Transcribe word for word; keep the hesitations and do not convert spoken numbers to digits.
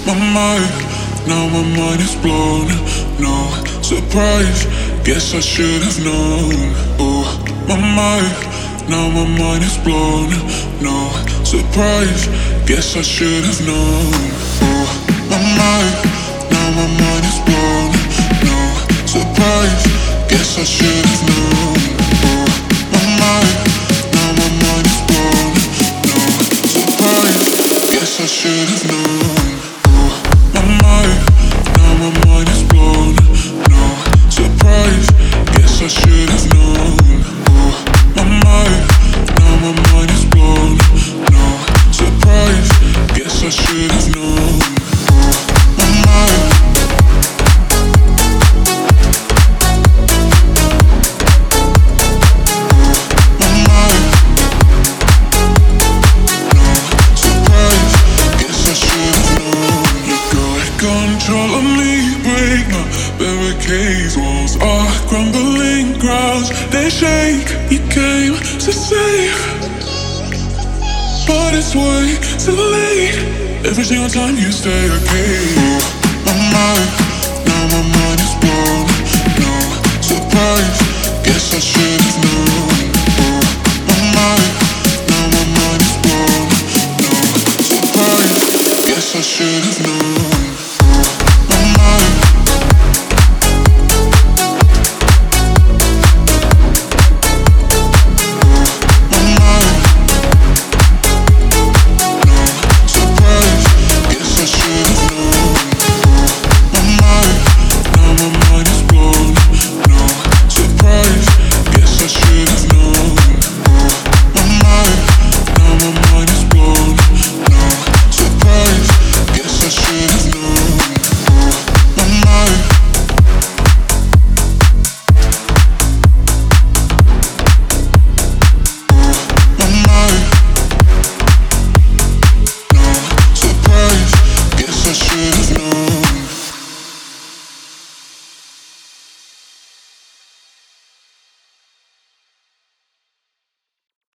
my mind, now my mind is blown. No surprise, guess I should have known. Oh, my mind, now my mind is blown. No surprise, guess I should have known. Oh, my mind, now my mind is blown. No surprise, guess I should have known. Oh, my mind, now my mind is blown. No surprise, guess I should have known. Oh, my mind, now my mind is blown. No surprise, guess I should have known. Oh, my mind, now my mind is blown. No surprise, guess I should have known. Oh, my mind. Control of me, break my barricades. Walls are crumbling, grounds they shake. You came to save, but it's way too late. Every single time you stay, okay. Oh, my mind, now my mind is blown. No surprise, guess I should have known. Oh, my mind, now my mind is blown. No surprise, guess I should have known.